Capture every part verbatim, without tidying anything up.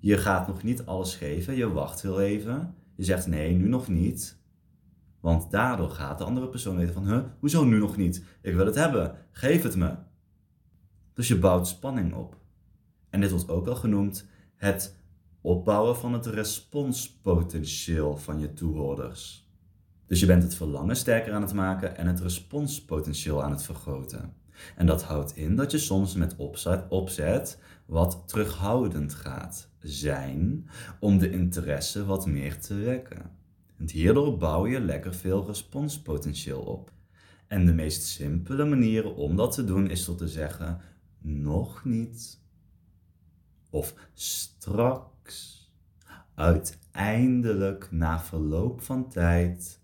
Je gaat nog niet alles geven, je wacht heel even. Je zegt nee, nu nog niet. Want daardoor gaat de andere persoon weten van, huh, hoezo nu nog niet? Ik wil het hebben, geef het me. Dus je bouwt spanning op. En dit wordt ook wel genoemd het opbouwen van het responspotentieel van je toehoorders. Dus je bent het verlangen sterker aan het maken en het responspotentieel aan het vergroten. En dat houdt in dat je soms met opzet, opzet wat terughoudend gaat zijn om de interesse wat meer te wekken. En hierdoor bouw je lekker veel responspotentieel op. En de meest simpele manier om dat te doen is door te zeggen, nog niet. Of straks. Uiteindelijk na verloop van tijd.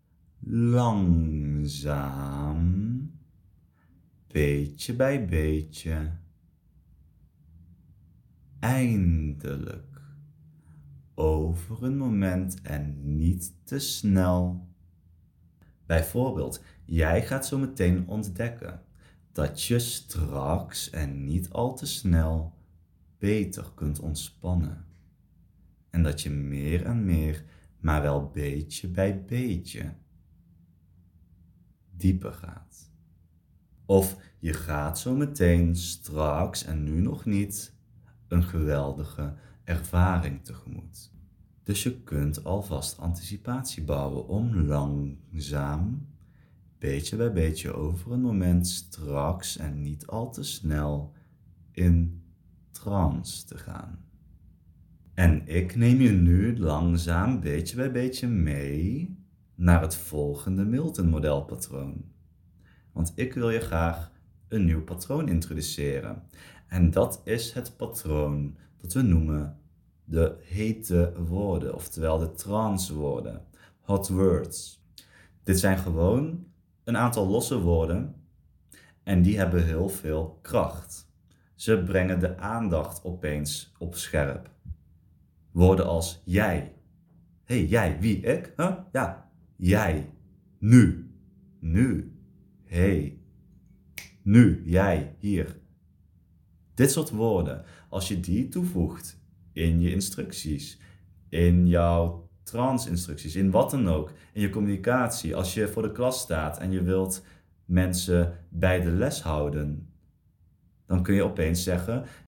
Langzaam. Beetje bij beetje. Eindelijk. Over een moment en niet te snel. Bijvoorbeeld, jij gaat zo meteen ontdekken dat je straks en niet al te snel beter kunt ontspannen. En dat je meer en meer, maar wel beetje bij beetje, dieper gaat. Of je gaat zo meteen straks en nu nog niet een geweldige ervaring tegemoet. Dus je kunt alvast anticipatie bouwen om langzaam, beetje bij beetje over een moment straks en niet al te snel in trance te gaan. En ik neem je nu langzaam, beetje bij beetje mee naar het volgende Milton-modelpatroon. Want ik wil je graag een nieuw patroon introduceren. En dat is het patroon dat we noemen de hete woorden, oftewel de trance woorden, hot words. Dit zijn gewoon een aantal losse woorden en die hebben heel veel kracht. Ze brengen de aandacht opeens op scherp. Woorden als jij. Hé, hey, jij, wie, ik? Huh? Ja, jij. Nu. Nu. Hé. Hey. Nu, jij, hier. Dit soort woorden, als je die toevoegt in je instructies, in jouw trance-instructies, in wat dan ook, in je communicatie, als je voor de klas staat en je wilt mensen bij de les houden, dan kun je opeens zeggen,